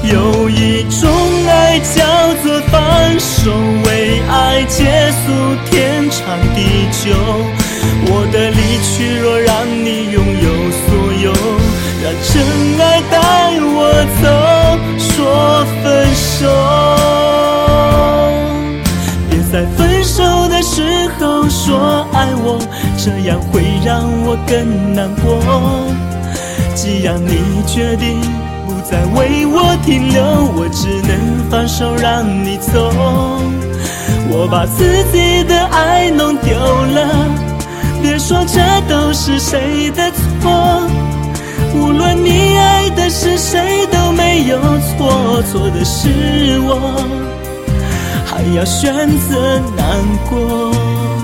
有一种爱叫做放手，为爱结束天长地久。我的离去若让你拥有所有，让真爱带我走，说分手。别在分手的时候说爱我，这样会让我更难过。既然你决定不再为我停留，我只能放手让你走。我把自己的爱弄丢了，别说这都是谁的错。无论你爱的是谁都没有错，错的是我还要选择难过。